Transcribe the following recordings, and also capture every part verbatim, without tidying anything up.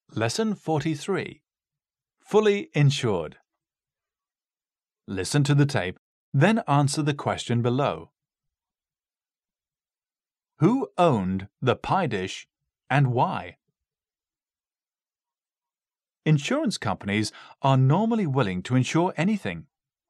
Lesson forty-three. Fully insured. Listen to the tape, then answer the question below. Who owned the pie dish and why? Insurance companies are normally willing to insure anything.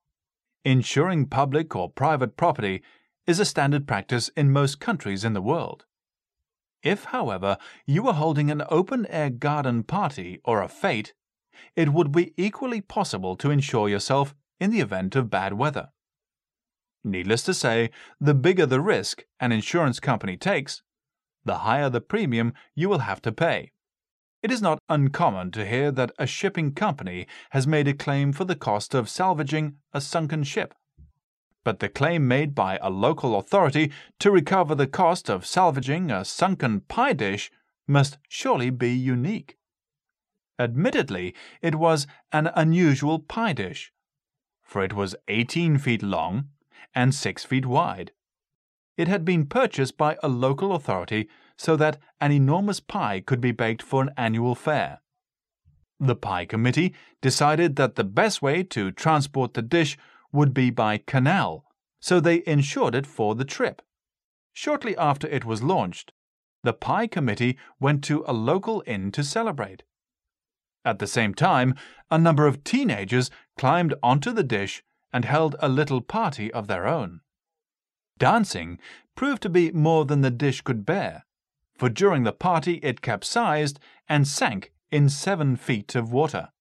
Insuring public or private property is a standard practice in most countries in the world. If, however, you were holding an open-air garden party or a fete, it would be equally possible to insure yourself in the event of bad weather. Needless to say, the bigger the risk an insurance company takes, the higher the premium you will have to pay. It is not uncommon to hear that a shipping company has made a claim for the cost of salvaging a sunken ship. But the claim made by a local authority to recover the cost of salvaging a sunken pie dish must surely be unique. Admittedly, it was an unusual pie dish, for it was eighteen feet long and six feet wide. It had been purchased by a local authority so that an enormous pie could be baked for an annual fair. The pie committee decided that the best way to transport the dish would be by canal, so they insured it for the trip. Shortly after it was launched, the pie committee went to a local inn to celebrate. At the same time, a number of teenagers climbed onto the dish and held a little party of their own. Dancing proved to be more than the dish could bear, for during the party it capsized and sank in seven feet of water.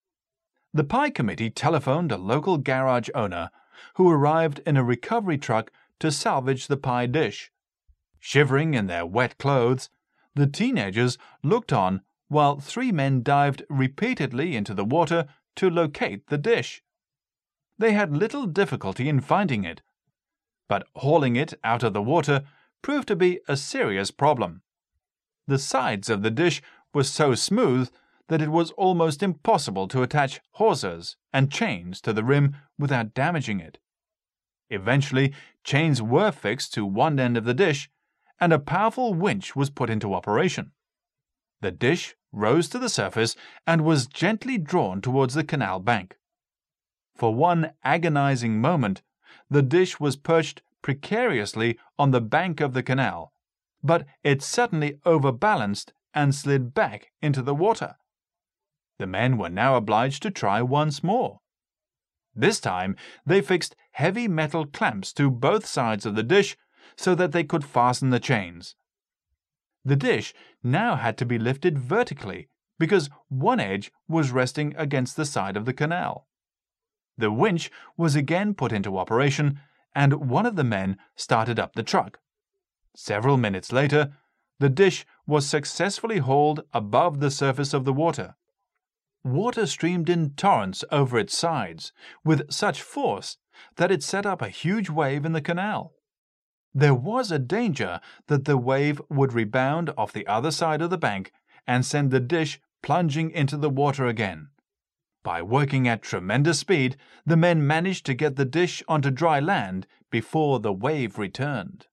The pie committee telephoned a local garage owner who arrived in a recovery truck to salvage the pie dish. Shivering in their wet clothes, the teenagers looked on while three men dived repeatedly into the water to locate the dish. They had little difficulty in finding it, but hauling it out of the water proved to be a serious problem. The sides of the dish were so smooth that it was almost impossible to attach hawsers and chains to the rim without damaging it. Eventually, chains were fixed to one end of the dish, and a powerful winch was put into operation. The dish rose to the surface and was gently drawn towards the canal bank. For one agonizing moment, the dish was perched precariously on the bank of the canal, but it suddenly overbalanced and slid back into the water. The men were now obliged to try once more. This time, they fixed heavy metal clamps to both sides of the dish so that they could fasten the chains. The dish now had to be lifted vertically because one edge was resting against the side of the canal. The winch was again put into operation, and one of the men started up the truck. Several minutes later, the dish was successfully hauled above the surface of the water. Water streamed in torrents over its sides, with such force that it set up a huge wave in the canal. There was a danger that the wave would rebound off the other side of the bank and send the dish plunging into the water again. By working at tremendous speed, the men managed to get the dish onto dry land before the wave returned.